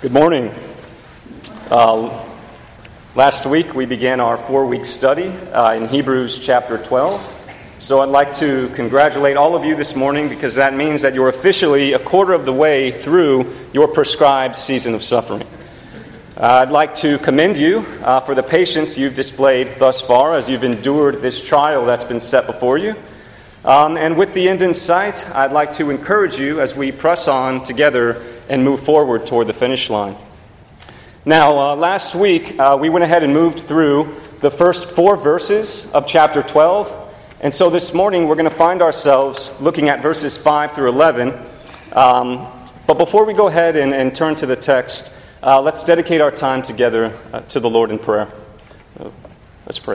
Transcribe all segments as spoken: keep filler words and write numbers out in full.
Good morning. Uh, last week we began our four-week study uh, in Hebrews chapter twelve. So I'd like to congratulate all of you this morning because that means that you're officially a quarter of the way through your prescribed season of suffering. Uh, I'd like to commend you uh, for the patience you've displayed thus far as you've endured this trial that's been set before you. Um, and with the end in sight, I'd like to encourage you as we press on together and move forward toward the finish line. Now, uh, last week, uh, we went ahead and moved through the first four verses of chapter twelve. And so this morning, we're going to find ourselves looking at verses five through eleven. Um, but before we go ahead and, and turn to the text, uh, let's dedicate our time together uh, to the Lord in prayer. Uh, let's pray.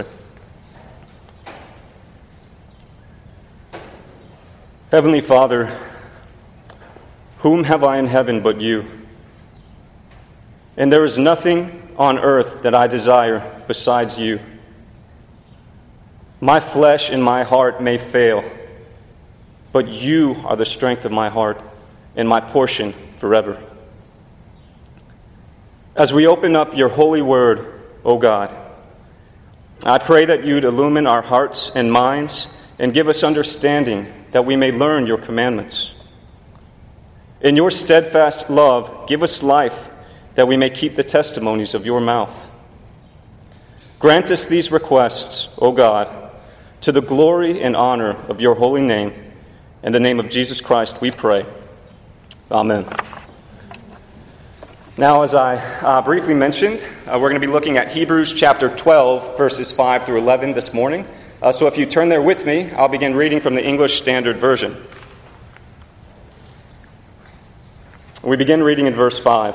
Heavenly Father, whom have I in heaven but you? And there is nothing on earth that I desire besides you. My flesh and my heart may fail, but you are the strength of my heart and my portion forever. As we open up your holy word, O God, I pray that you'd illumine our hearts and minds and give us understanding that we may learn your commandments. In your steadfast love, give us life that we may keep the testimonies of your mouth. Grant us these requests, O God, to the glory and honor of your holy name. In the name of Jesus Christ we pray. Amen. Now, as I uh, briefly mentioned, uh, we're going to be looking at Hebrews chapter twelve, verses five through eleven this morning. Uh, so if you turn there with me, I'll begin reading from the English Standard Version. We begin reading in verse five.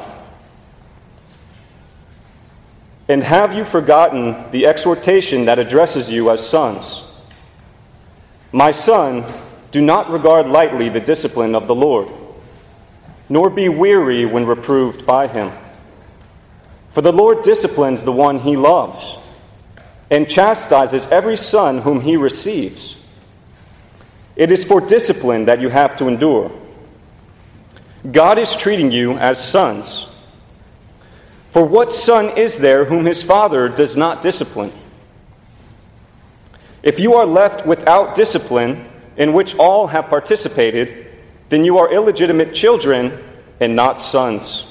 And have you forgotten the exhortation that addresses you as sons? My son, do not regard lightly the discipline of the Lord, nor be weary when reproved by him. For the Lord disciplines the one he loves, and chastises every son whom he receives. It is for discipline that you have to endure. God is treating you as sons. For what son is there whom his father does not discipline? If you are left without discipline, in which all have participated, then you are illegitimate children and not sons.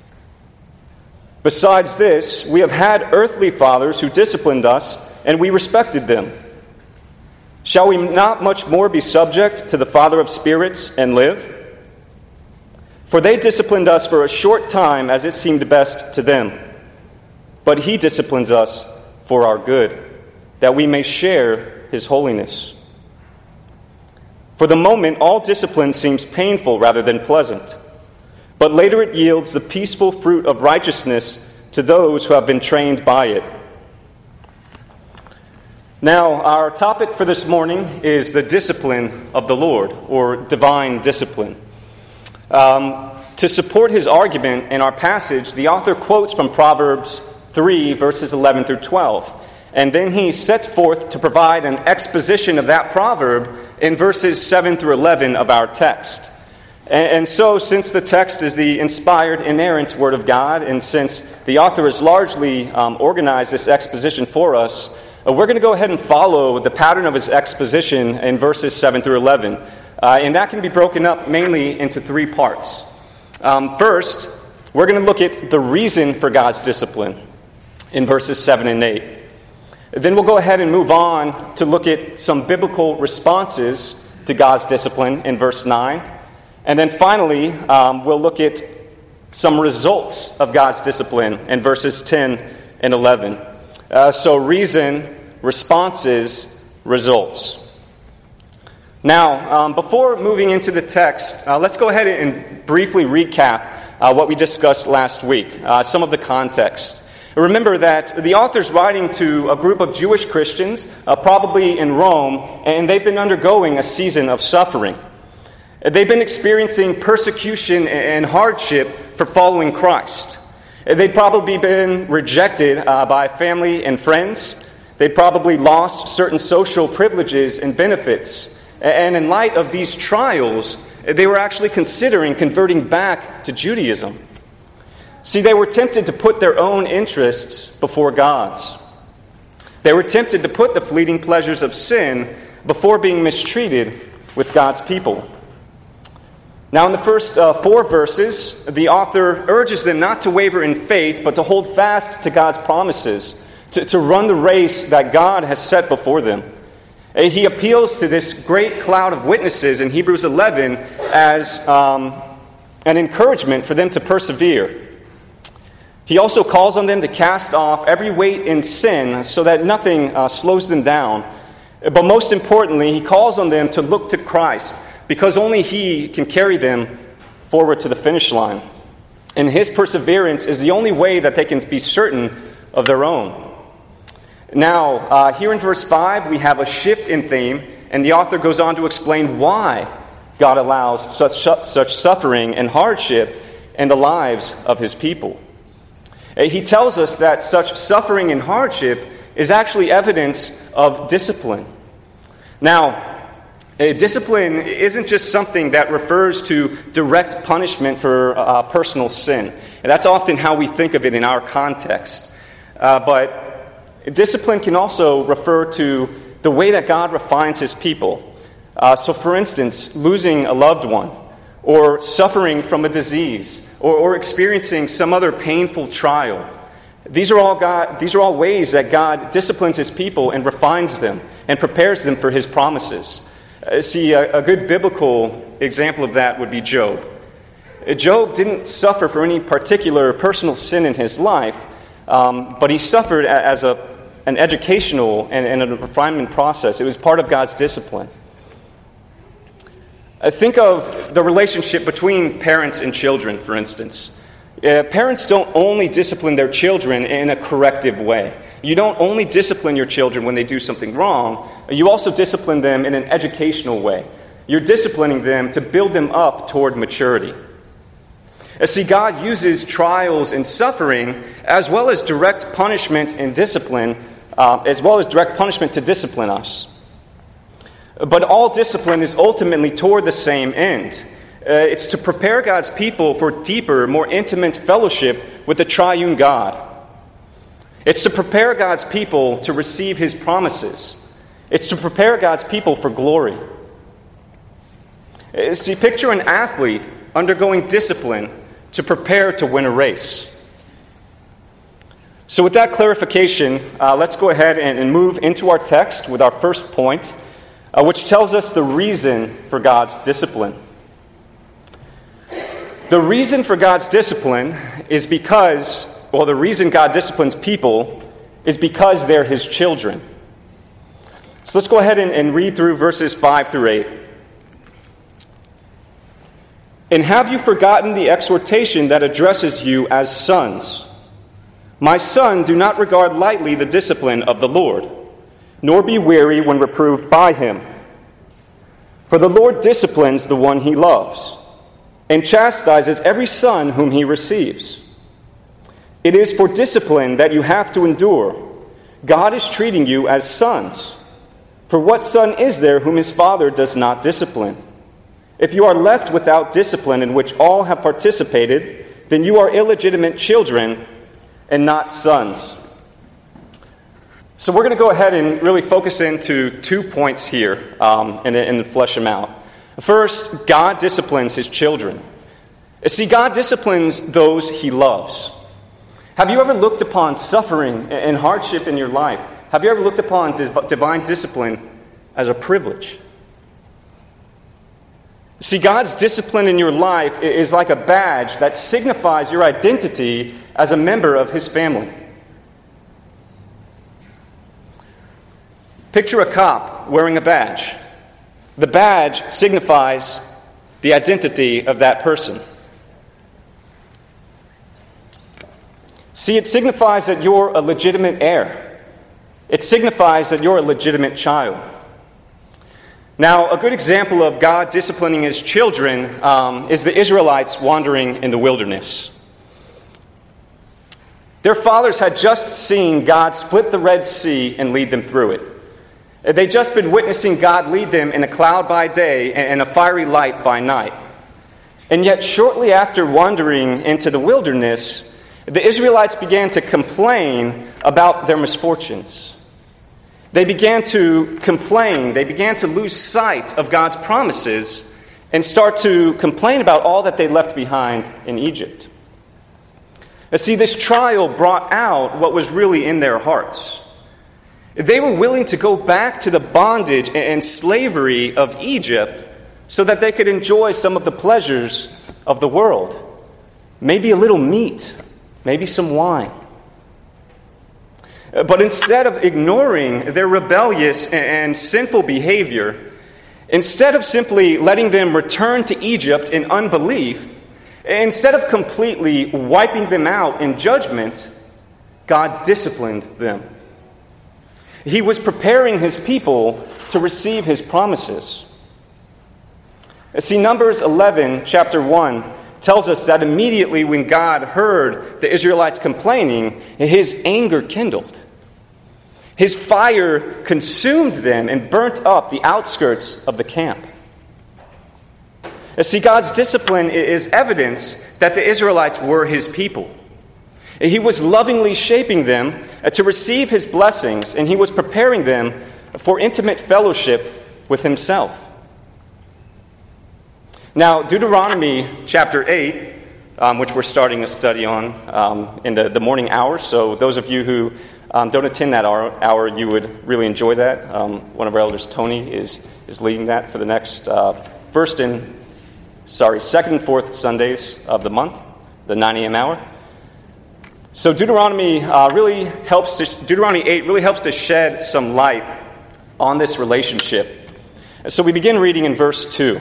Besides this, we have had earthly fathers who disciplined us, and we respected them. Shall we not much more be subject to the Father of spirits and live? For they disciplined us for a short time as it seemed best to them. But he disciplines us for our good, that we may share his holiness. For the moment, all discipline seems painful rather than pleasant, but later it yields the peaceful fruit of righteousness to those who have been trained by it. Now, our topic for this morning is the discipline of the Lord, or divine discipline. Um, to support his argument in our passage, the author quotes from Proverbs three, verses eleven through twelve. And then he sets forth to provide an exposition of that proverb in verses seven through eleven of our text. And, and so, since the text is the inspired, inerrant Word of God, and since the author has largely um, organized this exposition for us, uh, we're going to go ahead and follow the pattern of his exposition in verses seven through eleven. Uh, and that can be broken up mainly into three parts. Um, first, we're going to look at the reason for God's discipline in verses seven and eight. Then we'll go ahead and move on to look at some biblical responses to God's discipline in verse nine. And then finally, um, we'll look at some results of God's discipline in verses ten and eleven. Uh, so reason, responses, results. Now, um, before moving into the text, uh, let's go ahead and briefly recap uh, what we discussed last week, uh, some of the context. Remember that the author's writing to a group of Jewish Christians, uh, probably in Rome, and they've been undergoing a season of suffering. They've been experiencing persecution and hardship for following Christ. They'd probably been rejected uh, by family and friends. They'd probably lost certain social privileges and benefits. And in light of these trials, they were actually considering converting back to Judaism. See, they were tempted to put their own interests before God's. They were tempted to put the fleeting pleasures of sin before being mistreated with God's people. Now, in the first uh, four verses, the author urges them not to waver in faith, but to hold fast to God's promises, to, to run the race that God has set before them. And he appeals to this great cloud of witnesses in Hebrews eleven as um, an encouragement for them to persevere. He also calls on them to cast off every weight in sin so that nothing uh, slows them down. But most importantly, he calls on them to look to Christ, because only he can carry them forward to the finish line. And his perseverance is the only way that they can be certain of their own. Now, uh, here in verse five, we have a shift in theme, and the author goes on to explain why God allows such, such suffering and hardship in the lives of his people. He tells us that such suffering and hardship is actually evidence of discipline. Now, discipline isn't just something that refers to direct punishment for uh, personal sin. And that's often how we think of it in our context. Uh, but discipline can also refer to the way that God refines his people. Uh, so, for instance, losing a loved one, or suffering from a disease, or, or experiencing some other painful trial. These are all God, these are all ways that God disciplines his people and refines them and prepares them for his promises. Uh, see, a, a good biblical example of that would be Job. Uh, Job didn't suffer for any particular personal sin in his life, um, but he suffered a, as a, an educational and, and a refinement process. It was part of God's discipline. Uh, think of the relationship between parents and children, for instance. Uh, parents don't only discipline their children in a corrective way. You don't only discipline your children when they do something wrong. You also discipline them in an educational way. You're disciplining them to build them up toward maturity. Uh, see, God uses trials and suffering as well as direct punishment and discipline, uh, as well as direct punishment to discipline us. But all discipline is ultimately toward the same end. Uh, it's to prepare God's people for deeper, more intimate fellowship with the triune God. It's to prepare God's people to receive his promises. It's to prepare God's people for glory. Uh, see, picture an athlete undergoing discipline to prepare to win a race. So with that clarification, uh, let's go ahead and, and move into our text with our first point, Uh, which tells us the reason for God's discipline. The reason for God's discipline is because, well, the reason God disciplines people is because they're his children. So let's go ahead and, and read through verses five through eight. And have you forgotten the exhortation that addresses you as sons? My son, do not regard lightly the discipline of the Lord, nor be weary when reproved by him. For the Lord disciplines the one he loves, and chastises every son whom he receives. It is for discipline that you have to endure. God is treating you as sons. For what son is there whom his father does not discipline? If you are left without discipline in which all have participated, then you are illegitimate children and not sons. So we're going to go ahead and really focus into two points here um, and, and flesh them out. First, God disciplines his children. See, God disciplines those he loves. Have you ever looked upon suffering and hardship in your life? Have you ever looked upon divine discipline as a privilege? See, God's discipline in your life is like a badge that signifies your identity as a member of his family. Picture a cop wearing a badge. The badge signifies the identity of that person. See, it signifies that you're a legitimate heir. It signifies that you're a legitimate child. Now, a good example of God disciplining his children um, is the Israelites wandering in the wilderness. Their fathers had just seen God split the Red Sea and lead them through it. They'd just been witnessing God lead them in a cloud by day and a fiery light by night. And yet, shortly after wandering into the wilderness, the Israelites began to complain about their misfortunes. They began to complain. They began to lose sight of God's promises and start to complain about all that they left behind in Egypt. You see, this trial brought out what was really in their hearts. They were willing to go back to the bondage and slavery of Egypt so that they could enjoy some of the pleasures of the world. Maybe a little meat, maybe some wine. But instead of ignoring their rebellious and sinful behavior, instead of simply letting them return to Egypt in unbelief, instead of completely wiping them out in judgment, God disciplined them. He was preparing his people to receive his promises. See, Numbers eleven, chapter one, tells us that immediately when God heard the Israelites complaining, his anger kindled. His fire consumed them and burnt up the outskirts of the camp. See, God's discipline is evidence that the Israelites were his people. He was lovingly shaping them to receive his blessings, and he was preparing them for intimate fellowship with himself. Now, Deuteronomy chapter eight, um, which we're starting a study on um, in the, the morning hours, so those of you who um, don't attend that hour, hour, you would really enjoy that. Um, one of our elders, Tony, is, is leading that for the next uh, first and, sorry, second and fourth Sundays of the month, the nine a.m. hour. So Deuteronomy uh, really helps to, Deuteronomy eight really helps to shed some light on this relationship. So we begin reading in verse two.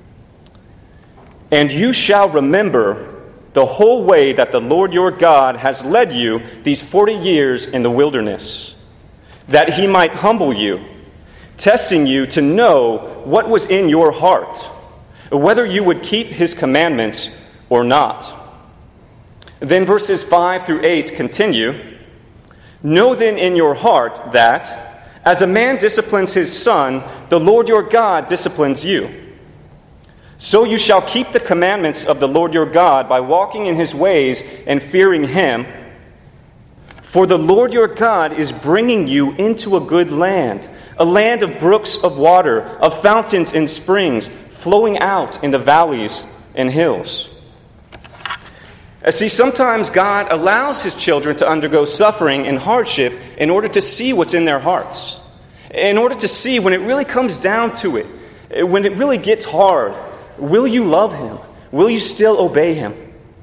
And you shall remember the whole way that the Lord your God has led you these forty years in the wilderness, that he might humble you, testing you to know what was in your heart, whether you would keep his commandments or not. Then verses five through eight continue. Know then in your heart that, as a man disciplines his son, the Lord your God disciplines you. So you shall keep the commandments of the Lord your God by walking in his ways and fearing him. For the Lord your God is bringing you into a good land, a land of brooks of water, of fountains and springs, flowing out in the valleys and hills. See, sometimes God allows his children to undergo suffering and hardship in order to see what's in their hearts. In order to see when it really comes down to it, when it really gets hard, will you love him? Will you still obey him?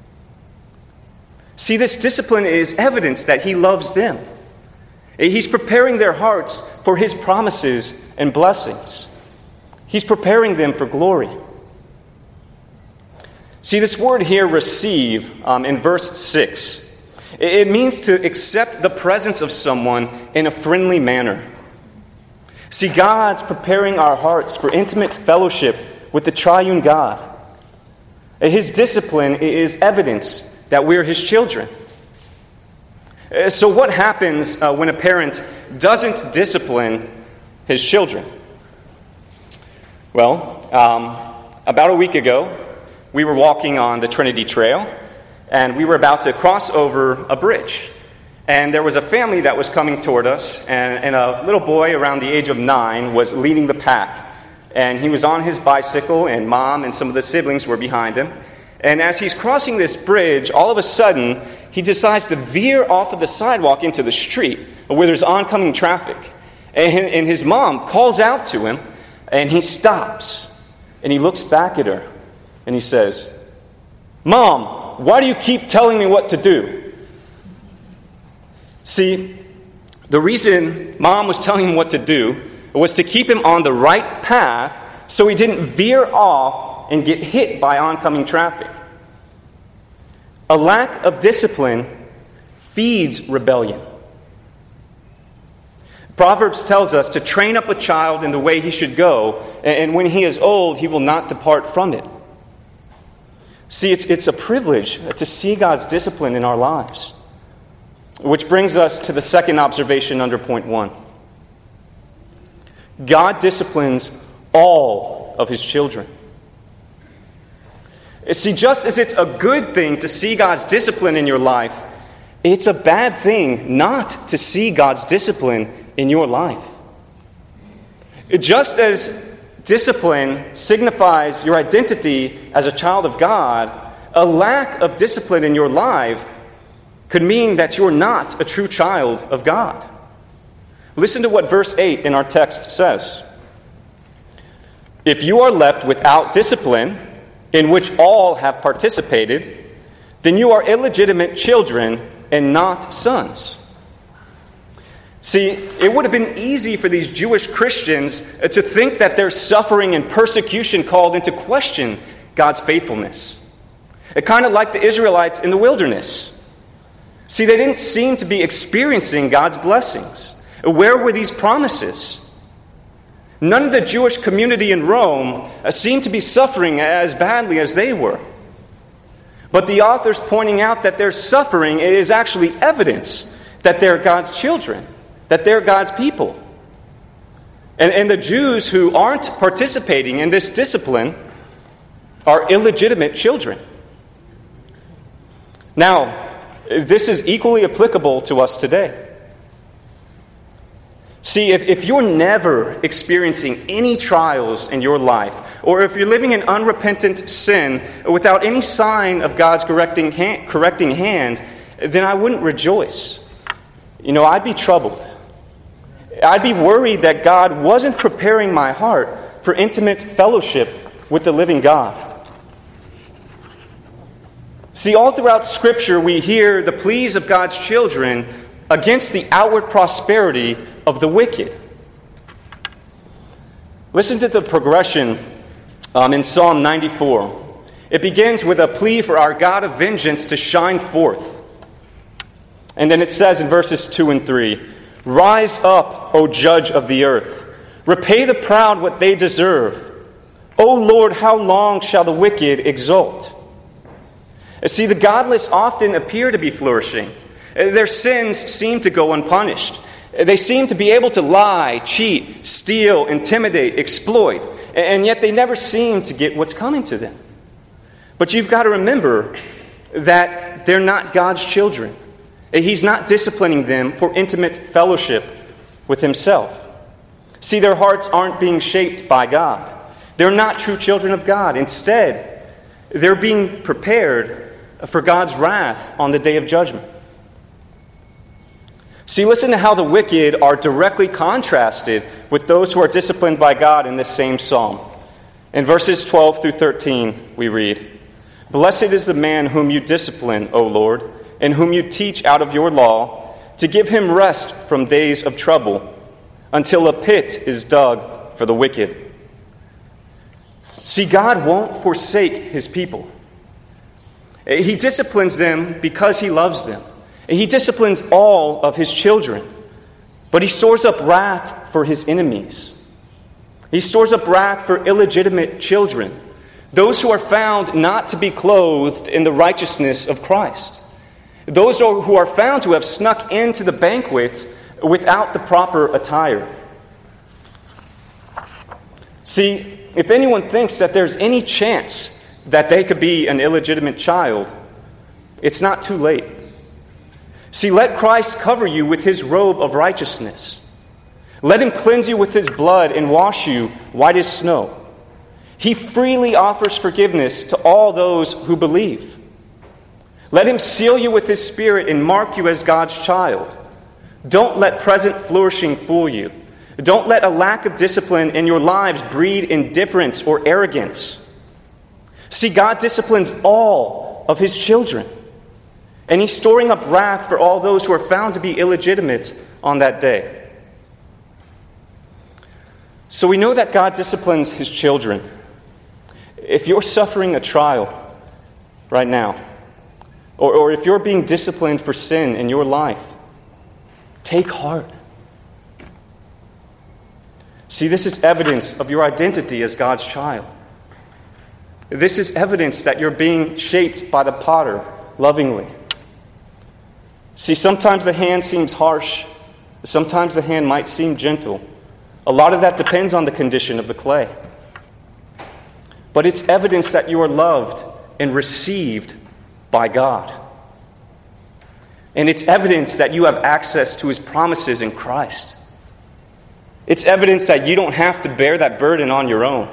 See, this discipline is evidence that he loves them. He's preparing their hearts for his promises and blessings. He's preparing them for glory. See, this word here, receive, um, in verse six, it means to accept the presence of someone in a friendly manner. See, God's preparing our hearts for intimate fellowship with the triune God. His discipline is evidence that we're his children. So what happens uh, when a parent doesn't discipline his children? Well, um, about a week ago, we were walking on the Trinity Trail, and we were about to cross over a bridge. And there was a family that was coming toward us, and, and a little boy around the age of nine was leading the pack. And he was on his bicycle, and Mom and some of the siblings were behind him. And as he's crossing this bridge, all of a sudden, he decides to veer off of the sidewalk into the street where there's oncoming traffic. And, and his mom calls out to him, and he stops. And he looks back at her, and he says, "Mom, why do you keep telling me what to do?" See, the reason Mom was telling him what to do was to keep him on the right path so he didn't veer off and get hit by oncoming traffic. A lack of discipline feeds rebellion. Proverbs tells us to train up a child in the way he should go, and when he is old, he will not depart from it. See, it's, it's a privilege to see God's discipline in our lives. Which brings us to the second observation under point one. God disciplines all of his children. See, just as it's a good thing to see God's discipline in your life, It's a bad thing not to see God's discipline in your life. Just as discipline signifies your identity as a child of God, a lack of discipline in your life could mean that you're not a true child of God. Listen to what verse eight in our text says. If you are left without discipline, in which all have participated, then you are illegitimate children and not sons. See, it would have been easy for these Jewish Christians to think that their suffering and persecution called into question God's faithfulness. It kind of like the Israelites in the wilderness. See, they didn't seem to be experiencing God's blessings. Where were these promises? None of the Jewish community in Rome seemed to be suffering as badly as they were. But the author's pointing out that their suffering is actually evidence that they're God's children, that they're God's people. And, and the Jews who aren't participating in this discipline are illegitimate children. Now, this is equally applicable to us today. See, if, if you're never experiencing any trials in your life, or if you're living in unrepentant sin without any sign of God's correcting hand, correcting hand, then I wouldn't rejoice. You know, I'd be troubled. I'd be worried that God wasn't preparing my heart for intimate fellowship with the living God. See, all throughout Scripture, we hear the pleas of God's children against the outward prosperity of the wicked. Listen to the progression um, in Psalm ninety-four. It begins with a plea for our God of vengeance to shine forth. And then it says in verses two and three, "Rise up, O judge of the earth. Repay the proud what they deserve. O Lord, how long shall the wicked exult?" See, the godless often appear to be flourishing. Their sins seem to go unpunished. They seem to be able to lie, cheat, steal, intimidate, exploit, and yet they never seem to get what's coming to them. But you've got to remember that they're not God's children. He's not disciplining them for intimate fellowship with Himself. See, their hearts aren't being shaped by God. They're not true children of God. Instead, they're being prepared for God's wrath on the day of judgment. See, listen to how the wicked are directly contrasted with those who are disciplined by God in this same psalm. In verses twelve through thirteen, we read, "Blessed is the man whom you discipline, O Lord, and whom you teach out of your law, to give him rest from days of trouble, until a pit is dug for the wicked." See, God won't forsake His people. He disciplines them because He loves them. He disciplines all of His children, but He stores up wrath for His enemies. He stores up wrath for illegitimate children, those who are found not to be clothed in the righteousness of Christ, those who are found to have snuck into the banquet without the proper attire. See, if anyone thinks that there's any chance that they could be an illegitimate child, it's not too late. See, let Christ cover you with His robe of righteousness. Let Him cleanse you with His blood and wash you white as snow. He freely offers forgiveness to all those who believe. Let Him seal you with His Spirit and mark you as God's child. Don't let present flourishing fool you. Don't let a lack of discipline in your lives breed indifference or arrogance. See, God disciplines all of His children. And He's storing up wrath for all those who are found to be illegitimate on that day. So we know that God disciplines His children. If you're suffering a trial right now, or, or if you're being disciplined for sin in your life, take heart. See, this is evidence of your identity as God's child. This is evidence that you're being shaped by the potter lovingly. See, sometimes the hand seems harsh. Sometimes the hand might seem gentle. A lot of that depends on the condition of the clay. But it's evidence that you are loved and received by God. And it's evidence that you have access to his promises in Christ. It's evidence that you don't have to bear that burden on your own.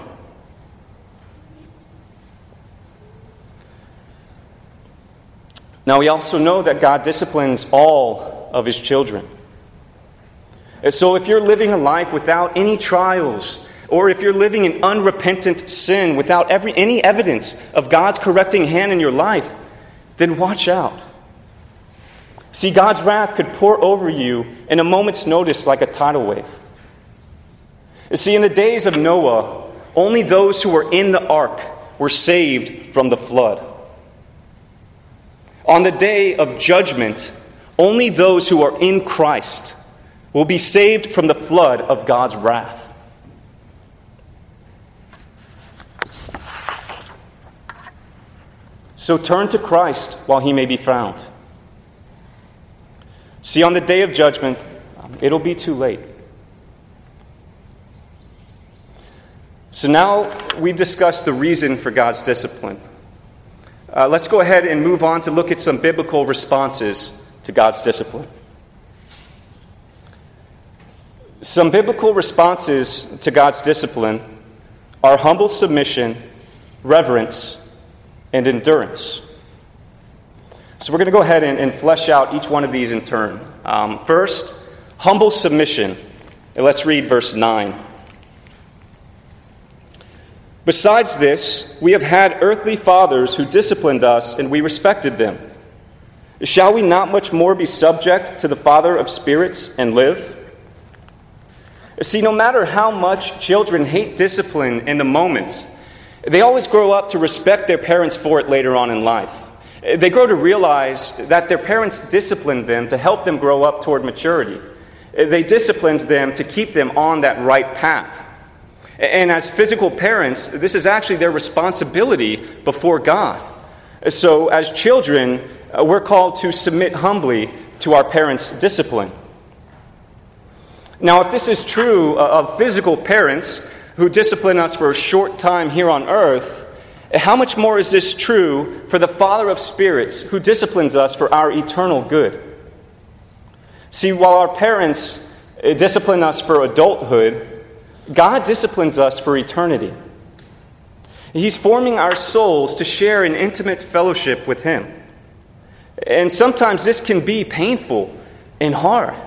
Now, we also know that God disciplines all of his children. And so if you're living a life without any trials, or if you're living in unrepentant sin without every, any evidence of God's correcting hand in your life, then watch out. See, God's wrath could pour over you in a moment's notice like a tidal wave. You see, in the days of Noah, only those who were in the ark were saved from the flood. On the day of judgment, only those who are in Christ will be saved from the flood of God's wrath. So turn to Christ while he may be found. See, on the day of judgment, it'll be too late. So now we've discussed the reason for God's discipline. Uh, let's go ahead and move on to look at some biblical responses to God's discipline. Some biblical responses to God's discipline are humble submission, reverence, and endurance. So we're going to go ahead and, and flesh out each one of these in turn. Um, first, humble submission. And let's read verse nine. Besides this, we have had earthly fathers who disciplined us, and we respected them. Shall we not much more be subject to the Father of spirits and live? See, no matter how much children hate discipline in the moment, they always grow up to respect their parents for it later on in life. They grow to realize that their parents disciplined them to help them grow up toward maturity. They disciplined them to keep them on that right path. And as physical parents, this is actually their responsibility before God. So as children, we're called to submit humbly to our parents' discipline. Now, if this is true of physical parents who discipline us for a short time here on earth, how much more is this true for the Father of spirits who disciplines us for our eternal good? See, while our parents discipline us for adulthood, God disciplines us for eternity. He's forming our souls to share an intimate fellowship with him. And sometimes this can be painful and hard.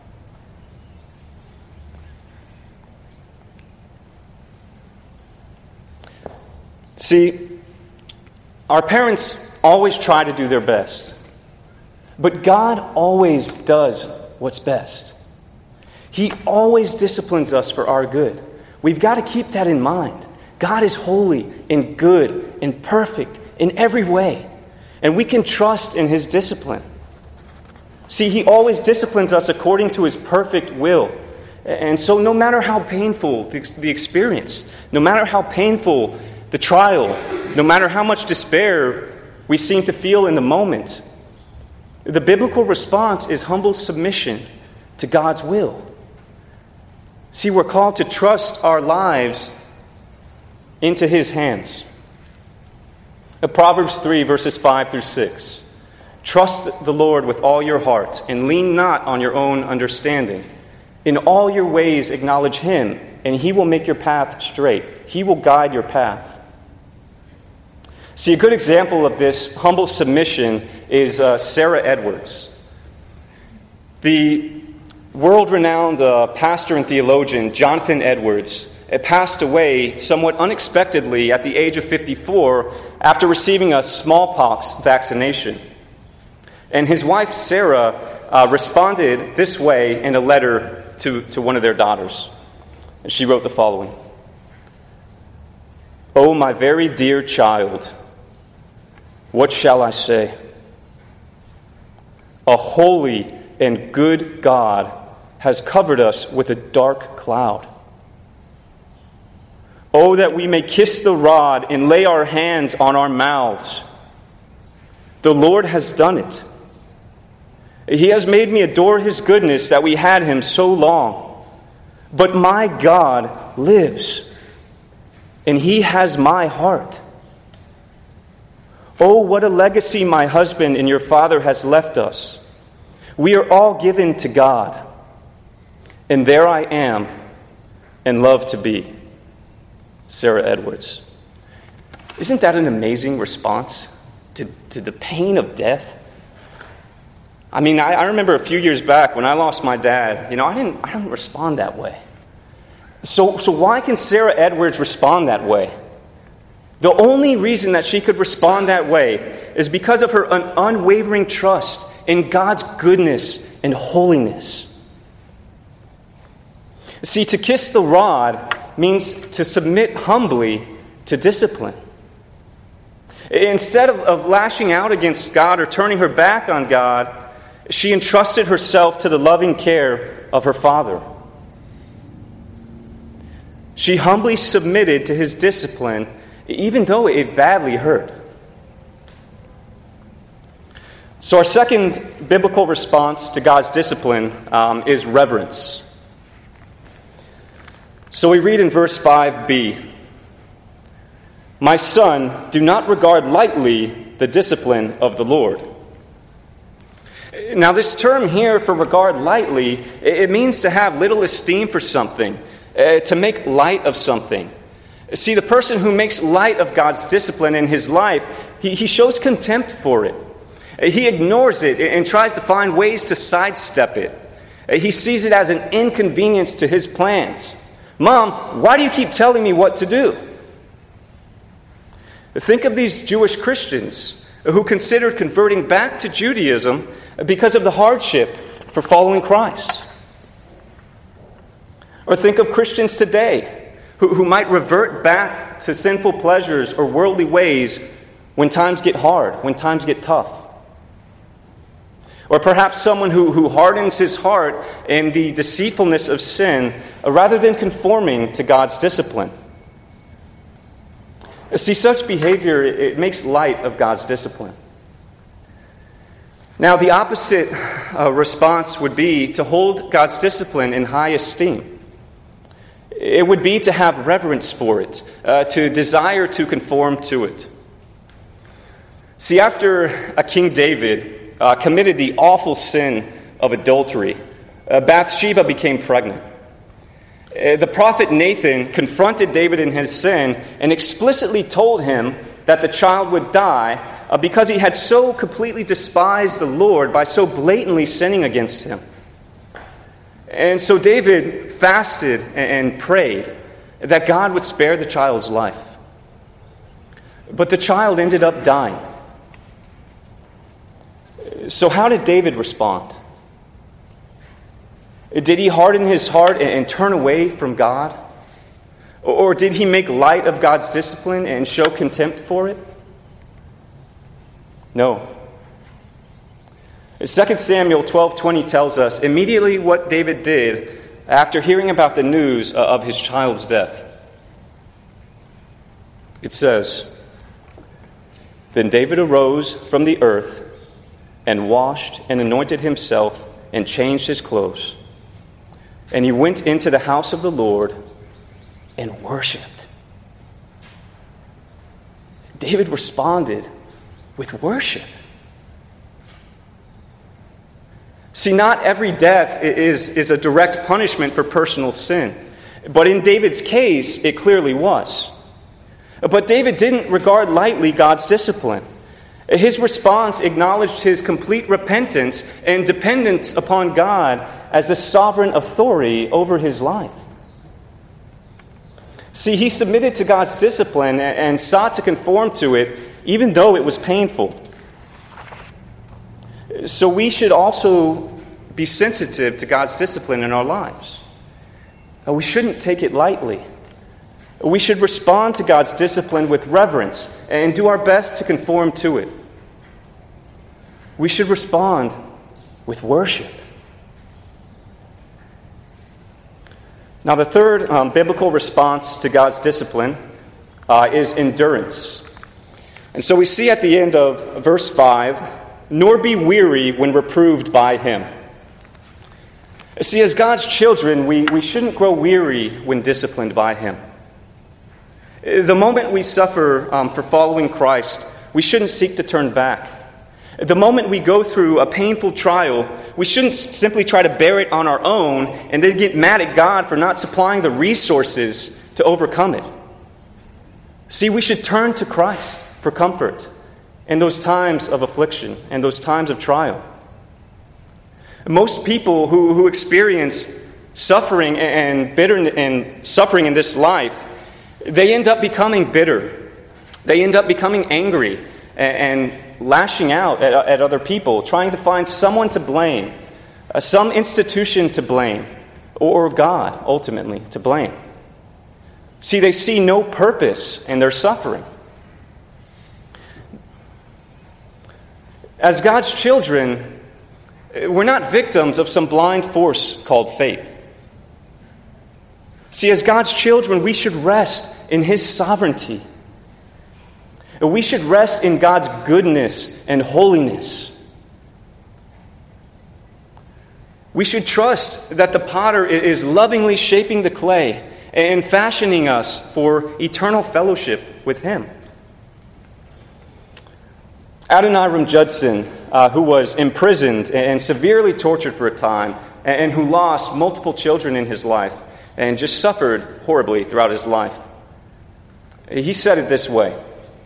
See, our parents always try to do their best, but God always does what's best. He always disciplines us for our good. We've got to keep that in mind. God is holy and good and perfect in every way, and we can trust in his discipline. See, he always disciplines us according to his perfect will. And so no matter how painful the experience, no matter how painful the trial, no matter how much despair we seem to feel in the moment, the biblical response is humble submission to God's will. See, we're called to trust our lives into his hands. Proverbs three, verses five through six. Trust the Lord with all your heart, and lean not on your own understanding. In all your ways acknowledge him, and he will make your path straight. He will guide your path. See, a good example of this humble submission is uh, Sarah Edwards. The world-renowned uh, pastor and theologian Jonathan Edwards uh, passed away somewhat unexpectedly at the age of fifty-four after receiving a smallpox vaccination. And his wife, Sarah, uh, responded this way in a letter to, to one of their daughters. And she wrote the following. "Oh, my very dear child, what shall I say? A holy and good God has covered us with a dark cloud. Oh, that we may kiss the rod and lay our hands on our mouths. The Lord has done it. He has made me adore his goodness that we had him so long. But my God lives, and he has my heart. Oh, what a legacy my husband and your father has left us. We are all given to God, and there I am, and love to be. Sarah Edwards. Isn't that an amazing response to, to the pain of death? I mean, I, I remember a few years back when I lost my dad, you know, I didn't I didn't respond that way. So, so why can Sarah Edwards respond that way? The only reason that she could respond that way is because of her un- unwavering trust in God's goodness and holiness. See, to kiss the rod means to submit humbly to discipline. Instead of, of lashing out against God or turning her back on God, she entrusted herself to the loving care of her Father. She humbly submitted to his discipline, even though it badly hurt. So our second biblical response to God's discipline um, is reverence. So we read in verse five b, "My son, do not regard lightly the discipline of the Lord." Now this term here for regard lightly, it means to have little esteem for something, uh, to make light of something. See, the person who makes light of God's discipline in his life, he, he shows contempt for it. He ignores it and tries to find ways to sidestep it. He sees it as an inconvenience to his plans. Mom, why do you keep telling me what to do? Think of these Jewish Christians who considered converting back to Judaism because of the hardship for following Christ. Or think of Christians today who, who might revert back to sinful pleasures or worldly ways when times get hard, when times get tough. Or perhaps someone who, who hardens his heart in the deceitfulness of sin uh, rather than conforming to God's discipline. See, such behavior, it, it makes light of God's discipline. Now, the opposite uh, response would be to hold God's discipline in high esteem. It would be to have reverence for it, uh, to desire to conform to it. See, after a King David Uh, committed the awful sin of adultery, uh, Bathsheba became pregnant. Uh, the prophet Nathan confronted David in his sin and explicitly told him that the child would die uh, because he had so completely despised the Lord by so blatantly sinning against him. And so David fasted and, and prayed that God would spare the child's life. But the child ended up dying. So how did David respond? Did he harden his heart and turn away from God? Or did he make light of God's discipline and show contempt for it? No. Second Samuel twelve twenty tells us immediately what David did after hearing about the news of his child's death. It says, "Then David arose from the earth and washed and anointed himself and changed his clothes. And he went into the house of the Lord and worshipped." David responded with worship. See, not every death is, is a direct punishment for personal sin. But in David's case, it clearly was. But David didn't regard lightly God's discipline. His response acknowledged his complete repentance and dependence upon God as the sovereign authority over his life. See, he submitted to God's discipline and sought to conform to it, even though it was painful. So we should also be sensitive to God's discipline in our lives. We shouldn't take it lightly. We should respond to God's discipline with reverence and do our best to conform to it. We should respond with worship. Now, the third um, biblical response to God's discipline uh, is endurance. And so we see at the end of verse five, "Nor be weary when reproved by him." See, as God's children, we, we shouldn't grow weary when disciplined by him. The moment we suffer um, for following Christ, we shouldn't seek to turn back. The moment we go through a painful trial, we shouldn't simply try to bear it on our own and then get mad at God for not supplying the resources to overcome it. See, we should turn to Christ for comfort in those times of affliction and those times of trial. Most people who, who experience suffering and bitter and suffering in this life, they end up becoming bitter. They end up becoming angry and, and lashing out at, at other people, trying to find someone to blame, uh, some institution to blame, or God, ultimately, to blame. See, they see no purpose in their suffering. As God's children, we're not victims of some blind force called fate. See, as God's children, we should rest in His sovereignty. We should rest in God's goodness and holiness. We should trust that the potter is lovingly shaping the clay and fashioning us for eternal fellowship with Him. Adoniram Judson, uh, who was imprisoned and severely tortured for a time, and who lost multiple children in his life, and just suffered horribly throughout his life, he said it this way.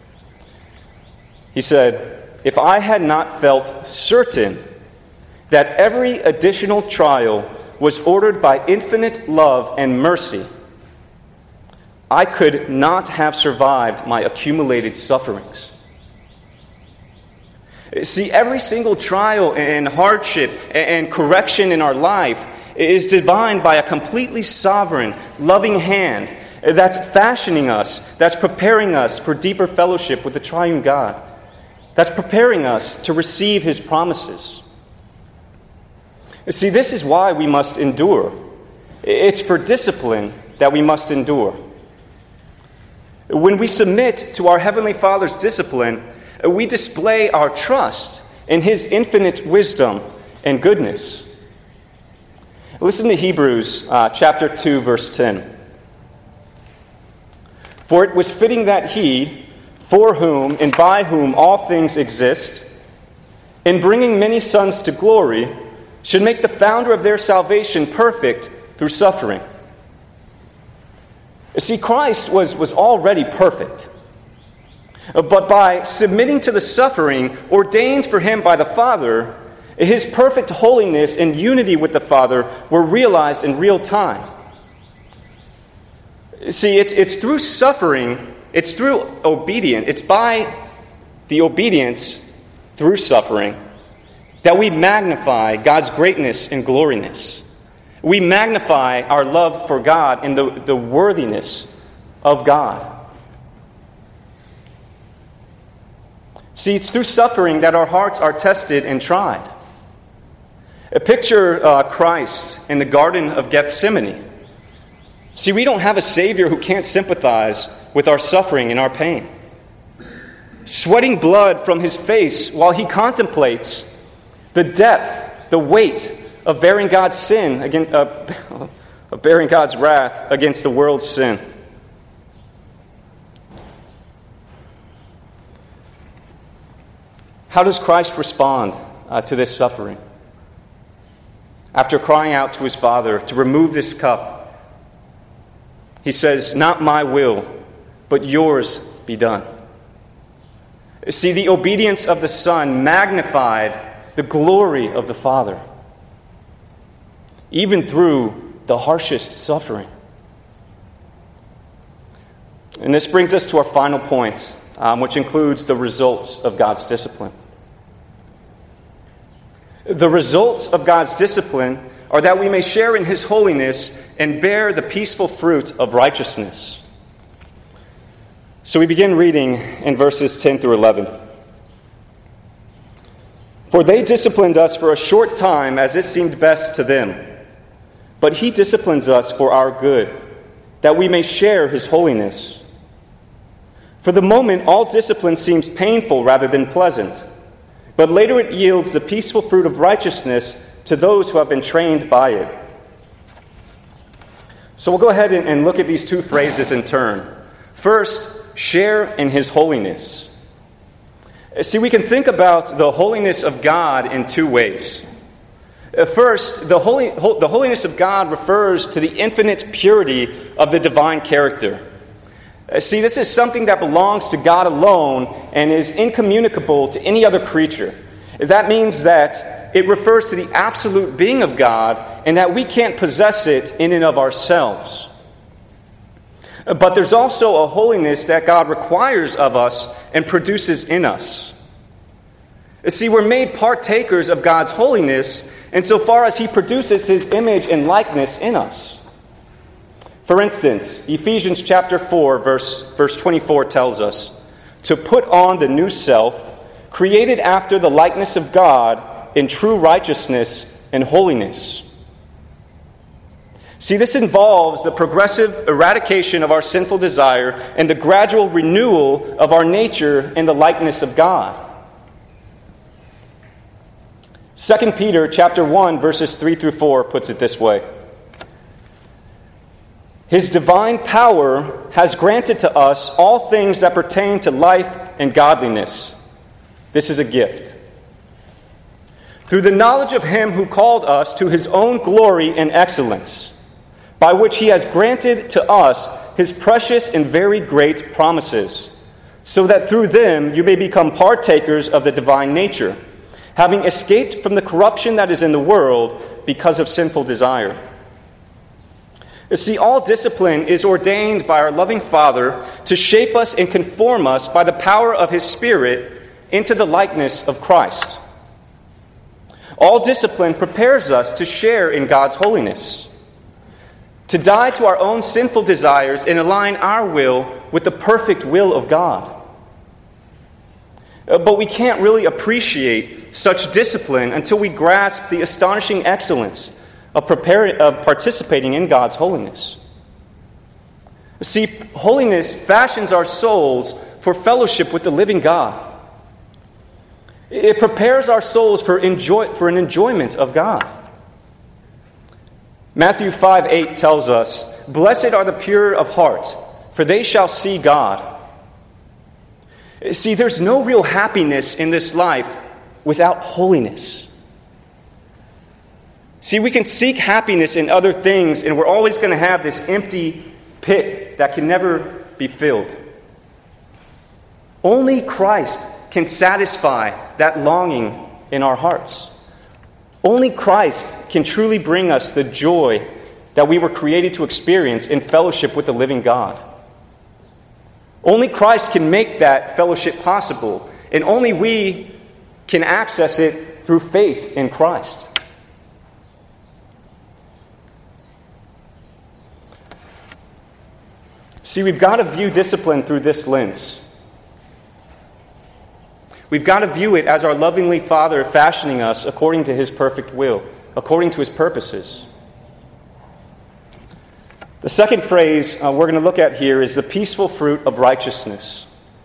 He said, "If I had not felt certain that every additional trial was ordered by infinite love and mercy, I could not have survived my accumulated sufferings." See, every single trial and hardship and correction in our life is divined by a completely sovereign, loving hand that's fashioning us, that's preparing us for deeper fellowship with the triune God, that's preparing us to receive His promises. See, this is why we must endure. It's for discipline that we must endure. When we submit to our Heavenly Father's discipline, we display our trust in His infinite wisdom and goodness. Listen to Hebrews uh, chapter two, verse ten. "For it was fitting that He, for whom and by whom all things exist, in bringing many sons to glory, should make the founder of their salvation perfect through suffering." You see, Christ was, was already perfect. But by submitting to the suffering ordained for Him by the Father, His perfect holiness and unity with the Father were realized in real time. See, it's, it's through suffering, it's through obedience, it's by the obedience through suffering that we magnify God's greatness and gloriness. We magnify our love for God and the, the worthiness of God. See, it's through suffering that our hearts are tested and tried. Picture uh, Christ in the Garden of Gethsemane. See, we don't have a Savior who can't sympathize with our suffering and our pain. Sweating blood from His face while He contemplates the depth, the weight of bearing God's sin against, uh, of bearing God's wrath against the world's sin. How does Christ respond uh, to this suffering? After crying out to His Father to remove this cup, He says, "Not my will, but yours be done." See, the obedience of the Son magnified the glory of the Father, even through the harshest suffering. And this brings us to our final point, um, which includes the results of God's discipline. The results of God's discipline are that we may share in His holiness and bear the peaceful fruit of righteousness. So we begin reading in verses ten through eleven. "For they disciplined us for a short time as it seemed best to them. But He disciplines us for our good, that we may share His holiness. For the moment, all discipline seems painful rather than pleasant, but later it yields the peaceful fruit of righteousness to those who have been trained by it." So we'll go ahead and look at these two phrases in turn. First, share in His holiness. See, we can think about the holiness of God in two ways. First, the, holy, the holiness of God refers to the infinite purity of the divine character. See, this is something that belongs to God alone and is incommunicable to any other creature. That means that it refers to the absolute being of God and that we can't possess it in and of ourselves. But there's also a holiness that God requires of us and produces in us. See, we're made partakers of God's holiness insofar as He produces His image and likeness in us. For instance, Ephesians chapter four, verse, verse twenty-four tells us, to put on the new self, created after the likeness of God in true righteousness and holiness. See, this involves the progressive eradication of our sinful desire and the gradual renewal of our nature in the likeness of God. Second Peter chapter one, verses three through four puts it this way. His divine power has granted to us all things that pertain to life and godliness. This is a gift. Through the knowledge of Him who called us to His own glory and excellence, by which He has granted to us His precious and very great promises, so that through them you may become partakers of the divine nature, having escaped from the corruption that is in the world because of sinful desire. You see, all discipline is ordained by our loving Father to shape us and conform us by the power of His Spirit into the likeness of Christ. All discipline prepares us to share in God's holiness, to die to our own sinful desires and align our will with the perfect will of God. But we can't really appreciate such discipline until we grasp the astonishing excellence of, preparing, of participating in God's holiness. See, holiness fashions our souls for fellowship with the living God. It prepares our souls for, enjoy, for an enjoyment of God. Matthew five eight tells us, "Blessed are the pure of heart, for they shall see God." See, there's no real happiness in this life without holiness. See, we can seek happiness in other things, and we're always going to have this empty pit that can never be filled. Only Christ can satisfy that longing in our hearts. Only Christ can truly bring us the joy that we were created to experience in fellowship with the living God. Only Christ can make that fellowship possible, and only we can access it through faith in Christ. See, we've got to view discipline through this lens. We've got to view it as our lovingly Father fashioning us according to His perfect will, according to His purposes. The second phrase uh, we're going to look at here is the peaceful fruit of righteousness.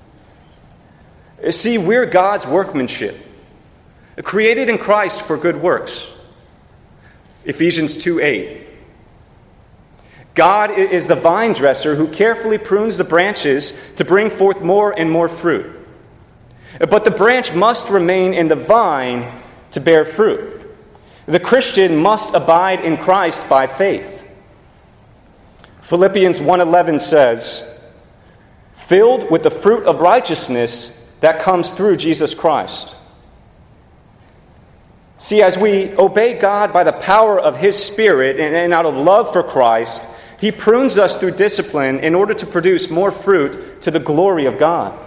See, we're God's workmanship, created in Christ for good works. Ephesians two eight. God is the vine dresser who carefully prunes the branches to bring forth more and more fruit. But the branch must remain in the vine to bear fruit. The Christian must abide in Christ by faith. Philippians one eleven says, "Filled with the fruit of righteousness that comes through Jesus Christ." See, as we obey God by the power of His Spirit and out of love for Christ, He prunes us through discipline in order to produce more fruit to the glory of God.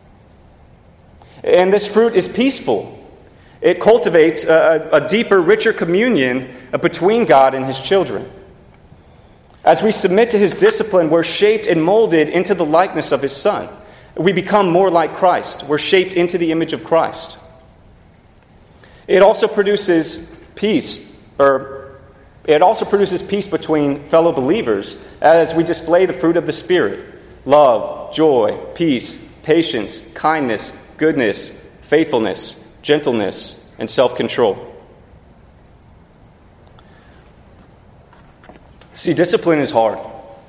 And this fruit is peaceful. It cultivates a, a deeper, richer communion between God and His children. As we submit to His discipline, we're shaped and molded into the likeness of His Son. We become more like Christ. We're shaped into the image of Christ. It also produces peace, or it also produces peace between fellow believers as we display the fruit of the Spirit: love, joy, peace, patience, kindness, goodness, faithfulness, gentleness, and self-control. See, discipline is hard.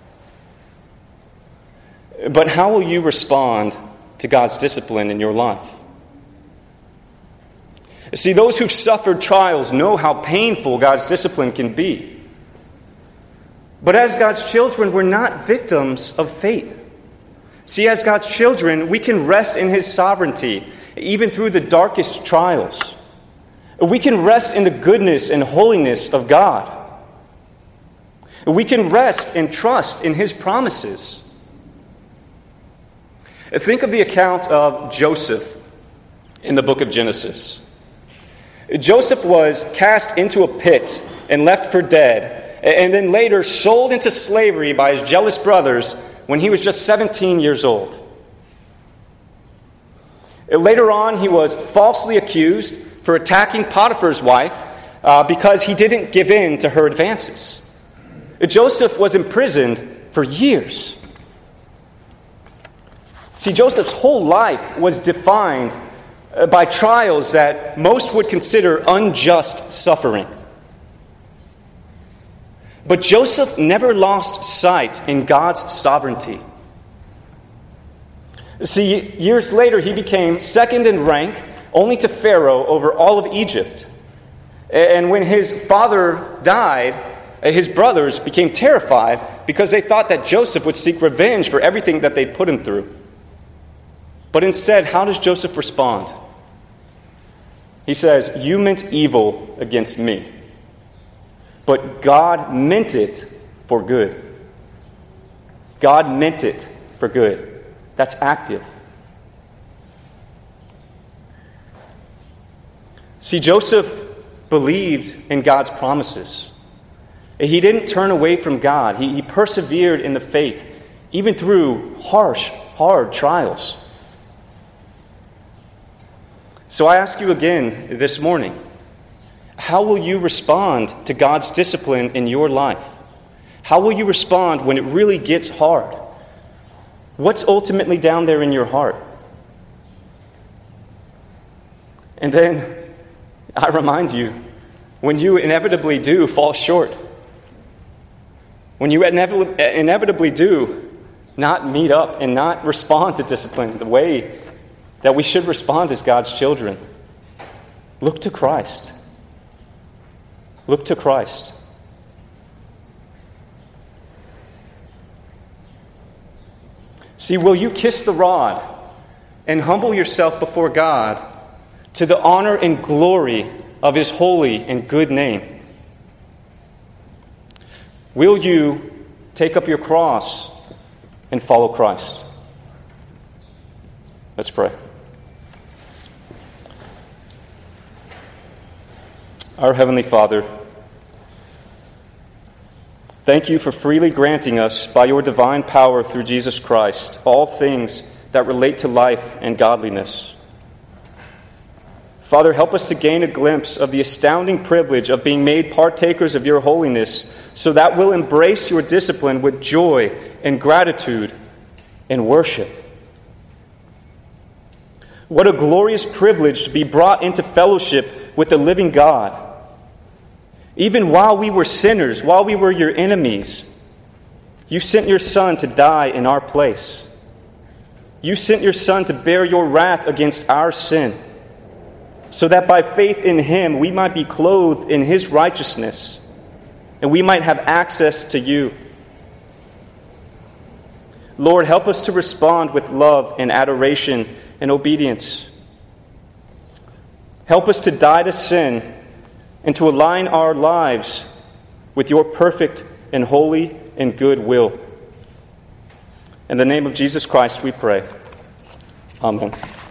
But how will you respond to God's discipline in your life? See, those who've suffered trials know how painful God's discipline can be. But as God's children, we're not victims of fate. See, as God's children, we can rest in His sovereignty, even through the darkest trials. We can rest in the goodness and holiness of God. We can rest and trust in His promises. Think of the account of Joseph in the book of Genesis. Joseph was cast into a pit and left for dead, and then later sold into slavery by his jealous brothers when he was just seventeen years old. Later on, he was falsely accused for attacking Potiphar's wife uh, because he didn't give in to her advances. Joseph was imprisoned for years. See, Joseph's whole life was defined by trials that most would consider unjust suffering. But Joseph never lost sight in God's sovereignty. See, years later, he became second in rank only to Pharaoh over all of Egypt. And when his father died, his brothers became terrified because they thought that Joseph would seek revenge for everything that they'd put him through. But instead, how does Joseph respond? He says, "You meant evil against me, but God meant it for good." God meant it for good. That's active. See, Joseph believed in God's promises. He didn't turn away from God. He, he persevered in the faith, even through harsh, hard trials. So I ask you again this morning, how will you respond to God's discipline in your life? How will you respond when it really gets hard? What's ultimately down there in your heart? And then I remind you, when you inevitably do fall short, when you inevitably do not meet up and not respond to discipline the way that we should respond as God's children, look to Christ. Look to Christ. See, will you kiss the rod and humble yourself before God to the honor and glory of His holy and good name? Will you take up your cross and follow Christ? Let's pray. Our Heavenly Father, thank you for freely granting us, by your divine power through Jesus Christ, all things that relate to life and godliness. Father, help us to gain a glimpse of the astounding privilege of being made partakers of your holiness, so that we'll embrace your discipline with joy and gratitude and worship. What a glorious privilege to be brought into fellowship with the living God. Even while we were sinners, while we were your enemies, you sent your Son to die in our place. You sent your Son to bear your wrath against our sin, so that by faith in Him we might be clothed in His righteousness, and we might have access to you. Lord, help us to respond with love and adoration and obedience. Help us to die to sin and to align our lives with your perfect and holy and good will. In the name of Jesus Christ we pray. Amen.